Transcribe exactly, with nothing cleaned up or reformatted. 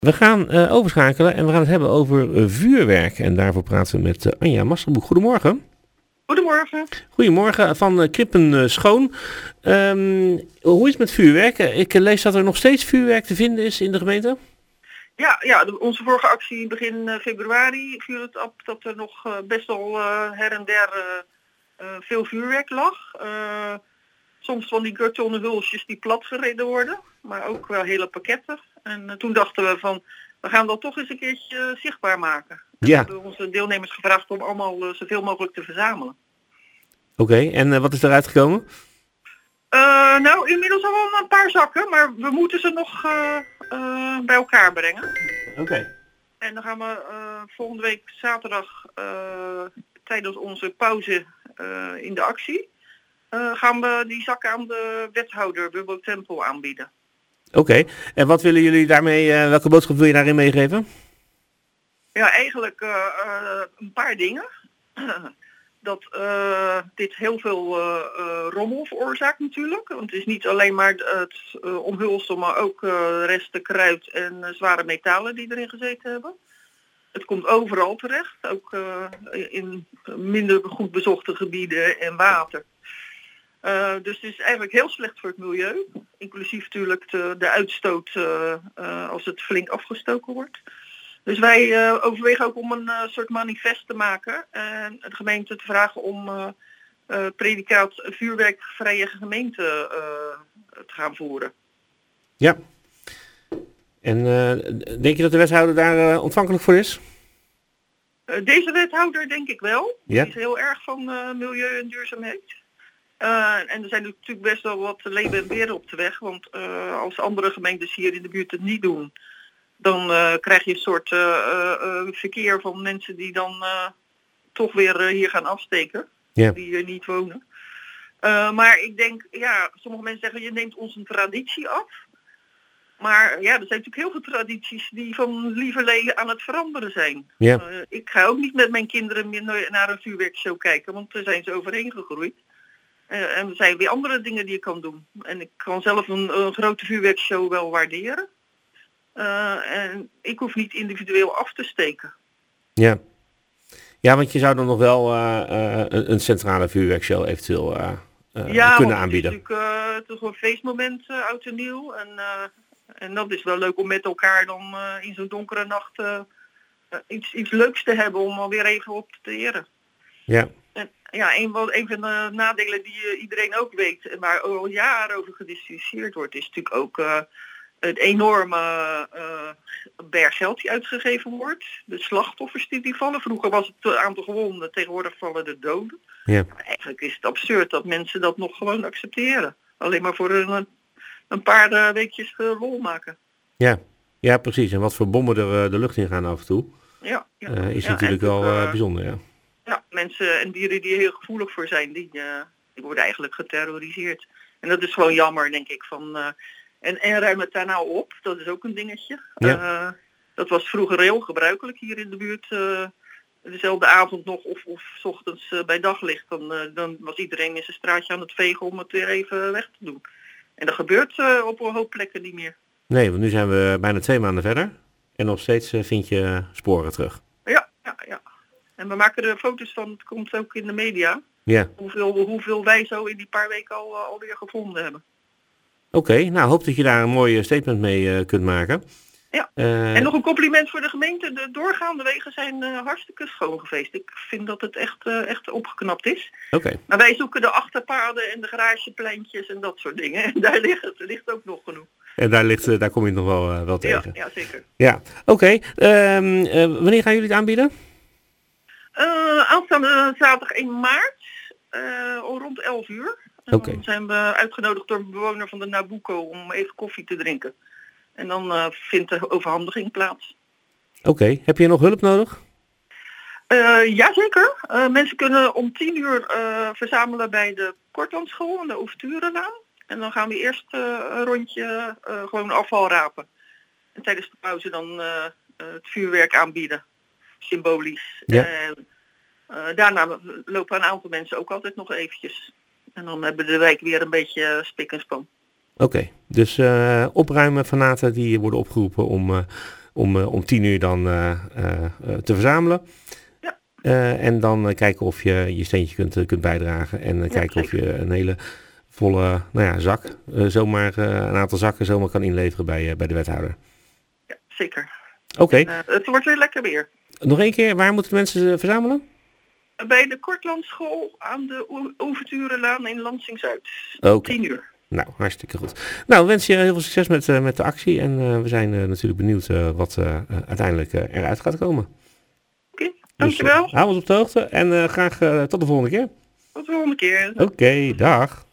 We gaan uh, overschakelen en we gaan het hebben over uh, vuurwerk. En daarvoor praten we met uh, Anja Masterboek. Goedemorgen. Goedemorgen. Goedemorgen, van uh, Krippen uh, Schoon. Um, hoe is het met vuurwerk? Ik uh, lees dat er nog steeds vuurwerk te vinden is in de gemeente. Ja, ja de, onze vorige actie begin uh, februari viel het op dat er nog uh, best wel uh, her en der uh, uh, veel vuurwerk lag. Uh, soms van die kartonnen hulsjes die plat gereden worden, maar ook wel hele pakketten. En uh, toen dachten we van, we gaan dat toch eens een keertje uh, zichtbaar maken. En ja. we hebben onze deelnemers gevraagd om allemaal uh, zoveel mogelijk te verzamelen. Oké, okay, en uh, wat is eruit gekomen? Uh, nou, inmiddels al wel een paar zakken, maar we moeten ze nog uh, uh, bij elkaar brengen. Oké. Okay. En dan gaan we uh, volgende week zaterdag uh, tijdens onze pauze uh, in de actie, uh, gaan we die zakken aan de wethouder Bubbo Tempel aanbieden. Oké, okay. En wat willen jullie daarmee, uh, welke boodschap wil je daarin meegeven? Ja, eigenlijk uh, uh, een paar dingen. Dat uh, dit heel veel uh, uh, rommel veroorzaakt natuurlijk. Want het is niet alleen maar het uh, omhulsel, maar ook uh, resten kruid en uh, zware metalen die erin gezeten hebben. Het komt overal terecht, ook uh, in minder goed bezochte gebieden en water. Uh, dus het is eigenlijk heel slecht voor het milieu. Inclusief natuurlijk de, de uitstoot uh, uh, als het flink afgestoken wordt. Dus wij uh, overwegen ook om een uh, soort manifest te maken en de gemeente te vragen om uh, uh, predicaat vuurwerkvrije gemeente uh, te gaan voeren. Ja. En uh, denk je dat de wethouder daar uh, ontvankelijk voor is? Uh, deze wethouder denk ik wel. Ja. Die is heel erg van uh, milieu en duurzaamheid. Uh, en er zijn natuurlijk best wel wat leven en beren op de weg, want uh, als andere gemeentes hier in de buurt het niet doen, dan uh, krijg je een soort uh, uh, verkeer van mensen die dan uh, toch weer uh, hier gaan afsteken. Ja. Die hier niet wonen. Uh, maar ik denk, ja, sommige mensen zeggen je neemt ons een traditie af. Maar ja, er zijn natuurlijk heel veel tradities die van lieverlee aan het veranderen zijn. Ja. Uh, ik ga ook niet met mijn kinderen meer naar een vuurwerkshow kijken, want daar zijn ze overheen gegroeid. Uh, en er zijn weer andere dingen die je kan doen. En ik kan zelf een, een grote vuurwerkshow wel waarderen. Uh, en ik hoef niet individueel af te steken. Ja, ja, want je zou dan nog wel uh, uh, een, een centrale vuurwerkshow eventueel uh, uh, ja, kunnen aanbieden. Ja, het is natuurlijk uh, toch een feestmoment, uh, oud en nieuw. En, uh, en dat is wel leuk om met elkaar dan uh, in zo'n donkere nacht uh, uh, iets, iets leuks te hebben om alweer even op te eren. Ja. En ja, een, een van de nadelen die uh, iedereen ook weet en waar al jaren over gediscussieerd wordt, is natuurlijk ook Uh, het enorme uh, berg geld die uitgegeven wordt. De slachtoffers die, die vallen. Vroeger was het aantal gewonden, tegenwoordig vallen de doden. Ja. Maar eigenlijk is het absurd dat mensen dat nog gewoon accepteren. Alleen maar voor een, een paar uh, weekjes uh, lol maken. Ja. Ja, precies. En wat voor bommen er uh, de lucht in gaan af en toe. Ja, ja. Uh, is ja, natuurlijk wel uh, bijzonder, ja. Ja, mensen en dieren die er heel gevoelig voor zijn, die, uh, die worden eigenlijk geterroriseerd. En dat is gewoon jammer, denk ik, van Uh, En, en ruim het daar nou op, dat is ook een dingetje. Ja. Uh, dat was vroeger heel gebruikelijk hier in de buurt. Uh, dezelfde avond nog of, of 's ochtends uh, bij daglicht. Dan, uh, dan was iedereen in zijn straatje aan het vegen om het weer even weg te doen. En dat gebeurt uh, op een hoop plekken niet meer. Nee, want nu zijn we bijna twee maanden verder. En nog steeds uh, vind je sporen terug. Ja, ja, ja. En we maken er foto's van, het komt ook in de media. Ja. Hoeveel, hoeveel wij zo in die paar weken al, uh, alweer gevonden hebben. Oké, okay, nou hoop dat je daar een mooi statement mee uh, kunt maken. Ja, uh, en nog een compliment voor de gemeente. De doorgaande wegen zijn uh, hartstikke schoon geweest. Ik vind dat het echt, uh, echt opgeknapt is. Oké. Okay. Maar wij zoeken de achterpaden en de garagepleintjes en dat soort dingen. En daar ligt, het ligt ook nog genoeg. En daar, ligt, uh, daar kom je nog wel, uh, wel tegen. Ja, ja zeker. Ja, oké. Okay. Uh, uh, wanneer gaan jullie het aanbieden? Uh, aanstaande zaterdag één maart, uh, rond elf uur. En okay. Dan zijn we uitgenodigd door een bewoner van de Nabucco om even koffie te drinken. En dan uh, vindt de overhandiging plaats. Oké, okay. Heb je nog hulp nodig? Uh, Jazeker. Uh, mensen kunnen om tien uur uh, verzamelen bij de Kortlandschool aan de Overturenlaan. En dan gaan we eerst uh, een rondje uh, gewoon afval rapen. En tijdens de pauze dan uh, uh, het vuurwerk aanbieden. Symbolisch. Ja. En uh, daarna lopen een aantal mensen ook altijd nog eventjes. En dan hebben de wijk weer een beetje spik en span. Oké, okay. Dus uh, opruimen fanaten die worden opgeroepen om uh, om, uh, om tien uur dan uh, uh, te verzamelen. Ja. Uh, en dan uh, kijken of je je steentje kunt, uh, kunt bijdragen. En uh, ja, kijken zeker. Of je een hele volle nou ja, zak, uh, zomaar uh, een aantal zakken zomaar kan inleveren bij, uh, bij de wethouder. Ja, zeker. Oké. Okay. Uh, het wordt weer lekker weer. Nog één keer, waar moeten mensen uh, verzamelen? Bij de Kortlandschool aan de Overturenlaan in Lansing-Zuid. Okay. tien uur. Nou, hartstikke goed. Nou, we wensen je heel veel succes met, uh, met de actie. En uh, we zijn uh, natuurlijk benieuwd uh, wat uh, uiteindelijk uh, eruit gaat komen. Oké, okay, dankjewel. Dus, uh, hou ons op de hoogte en uh, graag uh, tot de volgende keer. Tot de volgende keer. Oké, okay, dag.